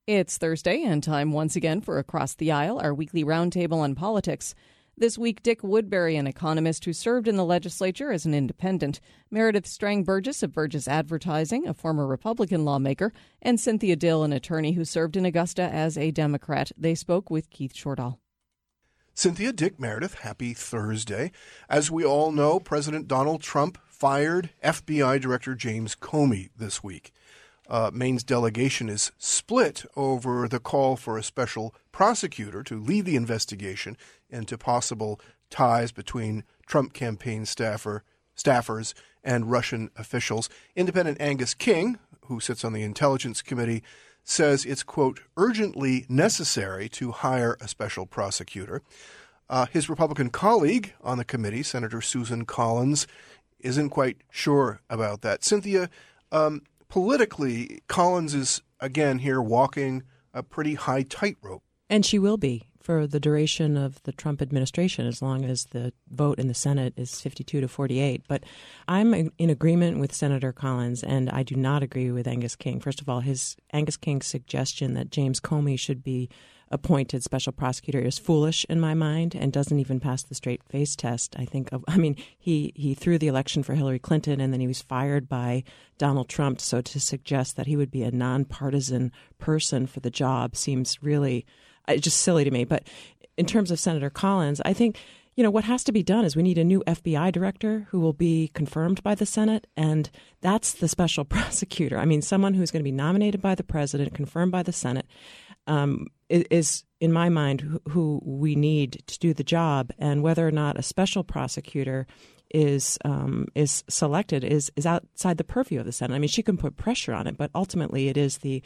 It's Thursday and time once again for Across the Aisle, our weekly roundtable on politics. This week, Dick Woodbury, an economist who served in the legislature as an independent, Meredith Strang-Burgess of Burgess Advertising, a former Republican lawmaker, and Cynthia Dill, an attorney who served in Augusta as a Democrat. They spoke with Keith Shortall. Cynthia, Dick, Meredith, happy Thursday. As we all know, President Donald Trump fired FBI Director James Comey this week. Maine's delegation is split over the call for a special prosecutor to lead the investigation into possible ties between Trump campaign staffers and Russian officials. Independent Angus King, who sits on the Intelligence Committee, says it's, quote, urgently necessary to hire a special prosecutor. His Republican colleague on the committee, Senator Susan Collins, isn't quite sure about that. Cynthia, politically, Collins is, again, here walking a pretty high tightrope. And she will be for the duration of the Trump administration, as long as the vote in the Senate is 52-48. But I'm in agreement with Senator Collins, and I do not agree with Angus King. First of all, Angus King's suggestion that James Comey should be appointed special prosecutor is foolish in my mind and doesn't even pass the straight face test. He threw the election for Hillary Clinton and then he was fired by Donald Trump. So to suggest that he would be a nonpartisan person for the job seems really just silly to me. But in terms of Senator Collins, I think, what has to be done is we need a new FBI director who will be confirmed by the Senate, and that's the special prosecutor. Someone who's going to be nominated by the president, confirmed by the Senate, is, in my mind, who we need to do the job. And whether or not a special prosecutor is selected is outside the purview of the Senate. She can put pressure on it, but ultimately it is the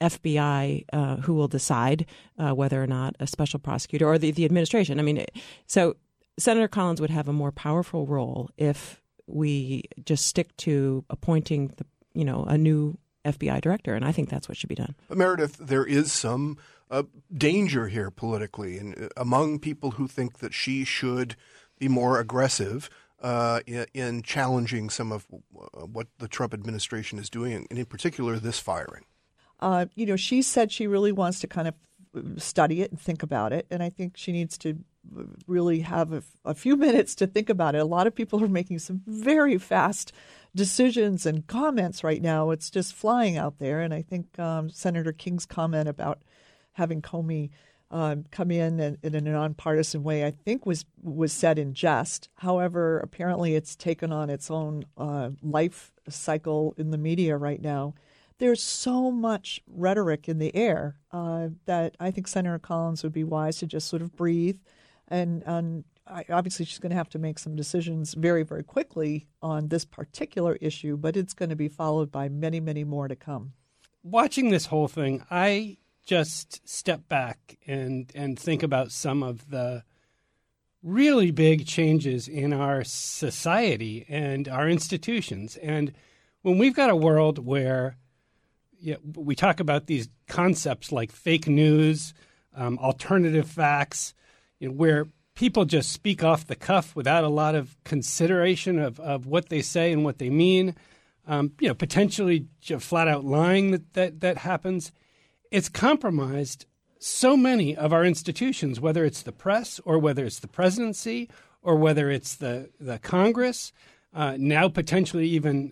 FBI who will decide whether or not a special prosecutor or the administration. So Senator Collins would have a more powerful role if we just stick to appointing a new FBI director, and I think that's what should be done. But Meredith, there is some danger here politically, and among people who think that she should be more aggressive in challenging some of what the Trump administration is doing, and in particular this firing. She said she really wants to kind of study it and think about it, and I think she needs to really have a few minutes to think about it. A lot of people are making some very fast decisions and comments right now. It's just flying out there, and I think Senator King's comment about having Comey come in a nonpartisan way, I think was said in jest. However, apparently it's taken on its own life cycle in the media right now. There's so much rhetoric in the air that I think Senator Collins would be wise to just sort of breathe. And obviously she's going to have to make some decisions very, very quickly on this particular issue, but it's going to be followed by many, many more to come. Watching this whole thing, I just step back and think about some of the really big changes in our society and our institutions. And when we've got a world where we talk about these concepts like fake news, alternative facts, where people just speak off the cuff without a lot of consideration of what they say and what they mean, potentially flat out lying that happens. It's compromised so many of our institutions, whether it's the press or whether it's the presidency or whether it's the Congress, now potentially even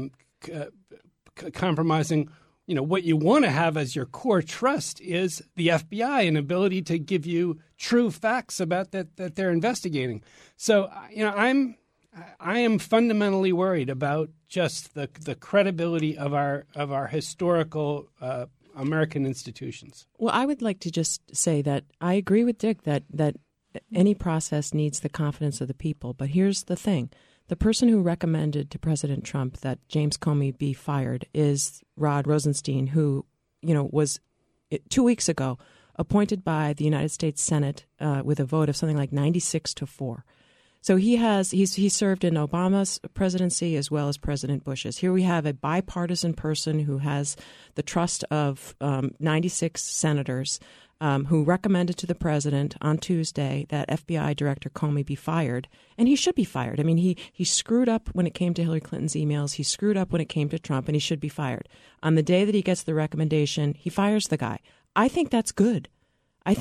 compromising. What you want to have as your core trust is the FBI and ability to give you true facts about that they're investigating. So, I am fundamentally worried about just the credibility of our historical American institutions. Well, I would like to just say that I agree with Dick that any process needs the confidence of the people. But here's the thing. The person who recommended to President Trump that James Comey be fired is Rod Rosenstein, who, was 2 weeks ago appointed by the United States Senate with a vote of something like 96-4. So he served in Obama's presidency as well as President Bush's. Here we have a bipartisan person who has the trust of 96 senators who recommended to the president on Tuesday that FBI Director Comey be fired, and he should be fired. I mean, he screwed up when it came to Hillary Clinton's emails. He screwed up when it came to Trump, and he should be fired. On the day that he gets the recommendation, he fires the guy. I think that's good. I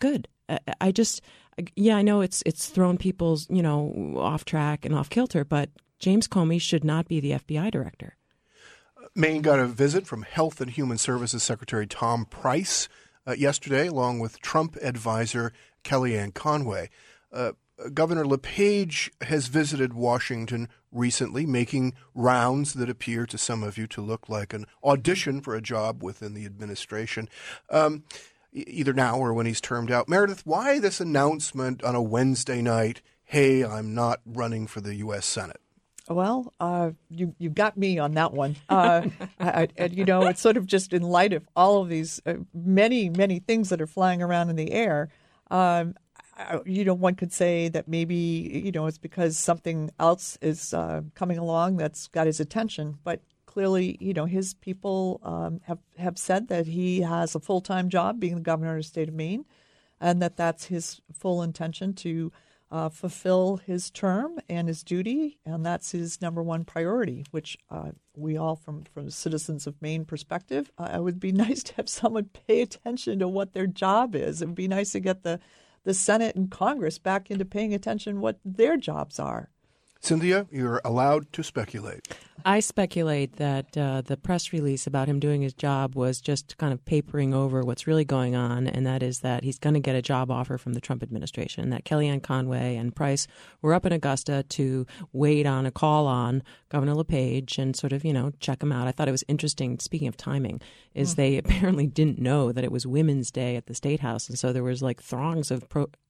know it's thrown people's, off track and off kilter, but James Comey should not be the FBI director. Maine got a visit from Health and Human Services Secretary Tom Price yesterday, along with Trump advisor Kellyanne Conway. Governor LePage has visited Washington recently, making rounds that appear to some of you to look like an audition for a job within the administration, either now or when he's termed out. Meredith, why this announcement on a Wednesday night, hey, I'm not running for the U.S. Senate? Well, you got me on that one. And, it's sort of just in light of all of these many, many things that are flying around in the air. One could say that maybe, it's because something else is coming along that's got his attention. But clearly, his people have said that he has a full-time job being the governor of the state of Maine, and that's his full intention to fulfill his term and his duty, and that's his number one priority, which we all, from citizens of Maine perspective, it would be nice to have someone pay attention to what their job is. It would be nice to get the Senate and Congress back into paying attention what their jobs are. Cynthia, you're allowed to speculate. I speculate that the press release about him doing his job was just kind of papering over what's really going on, and that is that he's going to get a job offer from the Trump administration, that Kellyanne Conway and Price were up in Augusta to wait on a call on Governor LePage and sort of, check him out. I thought it was interesting, speaking of timing, is they apparently didn't know that it was Women's Day at the State House, and so there was like throngs of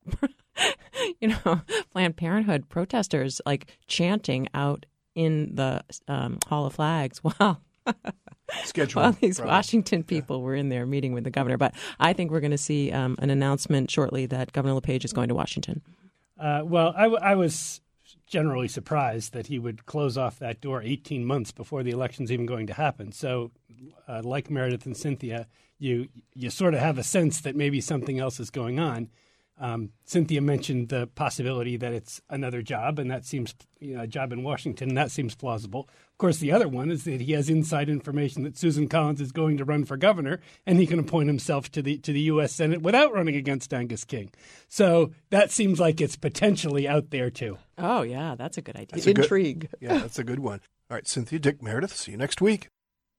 Planned Parenthood protesters chanting out in the Hall of Flags while these Washington people were in there meeting with the governor. But I think we're going to see an announcement shortly that Governor LePage is going to Washington. I was generally surprised that he would close off that door 18 months before the election's even going to happen. So like Meredith and Cynthia, you sort of have a sense that maybe something else is going on. Cynthia mentioned the possibility that it's another job, and that seems a job in Washington, and that seems plausible. Of course, the other one is that he has inside information that Susan Collins is going to run for governor, and he can appoint himself to the U.S. Senate without running against Angus King. So that seems like it's potentially out there too. Oh yeah, that's a good idea. Intrigue. That's a good one. All right, Cynthia, Dick, Meredith. See you next week.